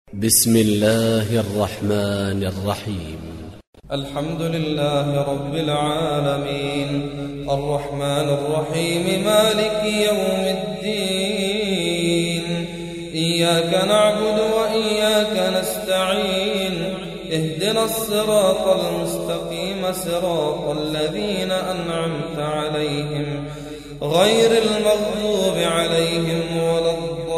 بسم الله الرحمن الرحيم. الحمد لله رب العالمين، الرحمن الرحيم، مالك يوم الدين. إياك نعبد وإياك نستعين، اهدنا الصراط المستقيم، صراط الذين أنعمت عليهم غير المغضوب عليهم ولا الضالين.